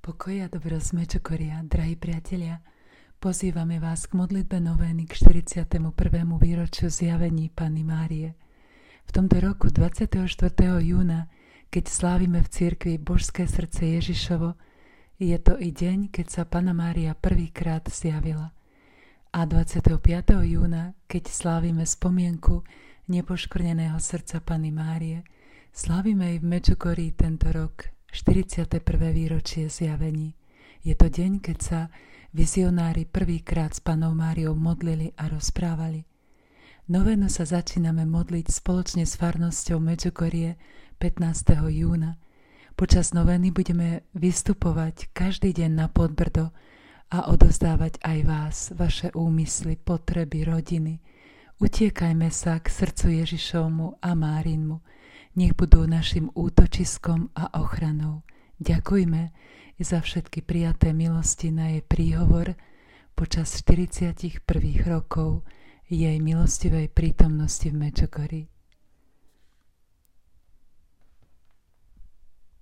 Pokoj a dobro z Medžugoria, drahí priatelia, pozývame vás k modlitbe novény k 41. výročiu zjavení Panny Márie. V tomto roku 24. júna, keď slávime v cirkvi Božské srdce Ježišovo, je to i deň, keď sa Panna Mária prvýkrát zjavila. A 25. júna, keď slávime spomienku nepoškvrneného srdca Panny Márie, slávime i v Medžugorí tento rok 41. výročie zjavení. Je to deň, keď sa vizionári prvýkrát s Pannou Máriou modlili a rozprávali. Novénu sa začíname modliť spoločne s farnosťou Medžugorie 15. júna. Počas novény budeme vystupovať každý deň na Podbrdo a odovzdávať aj vás, vaše úmysly, potreby, rodiny. Utiekajme sa k srdcu Ježišovmu a Márinmu. Nech budú našim útočiskom a ochranou. Ďakujme i za všetky prijaté milosti na jej príhovor počas 41 rokov jej milostivej prítomnosti v Medžugorí.